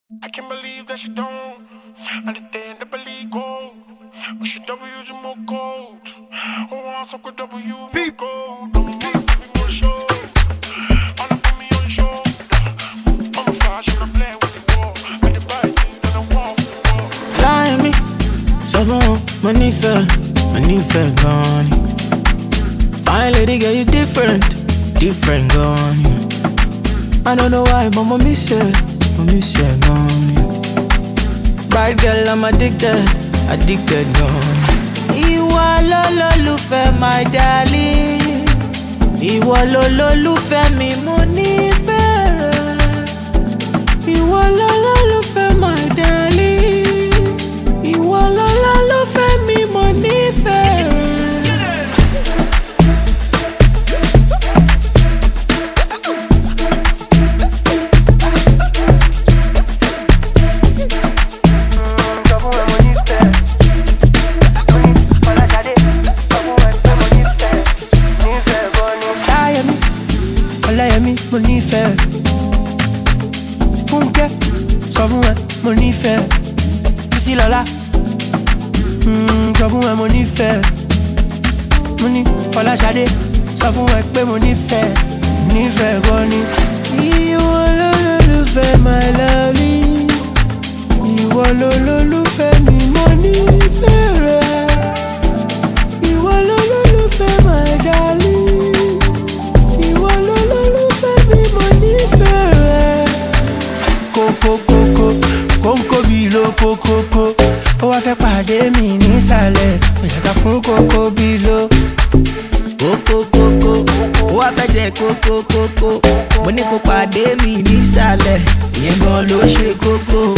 I can't believe that she don't understand the believe gold. But she W's more gold. I want some good W more gold. I want to be more show. Wanna put me on your shoulder. I'm a fashion, I'm playing with the wall. I can buy things and I walk. Lie me, so bon, money fell gone. Fine lady, girl, you different gone. I don't know why, but mommy said gone. Bad girl, I'm addicted gone. Ìwọ lolólùfẹ́, my darling. Ìwọ lolólùfẹ́ mi, mo nífẹ̀ẹ́ rẹ. Ìwọ lolólùfẹ́, my darling. Ìwọ lolólùfẹ́ mi, mo nífẹ̀ẹ́ rẹ. Mo nífẹ̀ẹ́ Fúnkẹ́ sọ fún ẹ mo nífẹ̀ẹ́ Bísí Lọ́lá sọ fún ẹ mo nífẹ̀ẹ́ mo ní Fọláṣadé sọ fún ẹ pé mo nífẹ̀ẹ́ gan ni. Ìwọ lolólùfẹ́ my lovely, ìwọ lolólùfẹ́ mi mo nífẹ̀ẹ́ rẹ. Ìwọ lolólùfẹ́ my darling. Kóńkó bí ló kókókó, ó wá fẹ́ pàdé mi nísàlẹ̀, ó yàtọ̀ fún kókó bí ló. Kókókókó, ó wá fẹ́ jẹ kókókókó, mo ní kó pàdé mi nísàlẹ̀, ìyẹn gan ló ṣe kókó.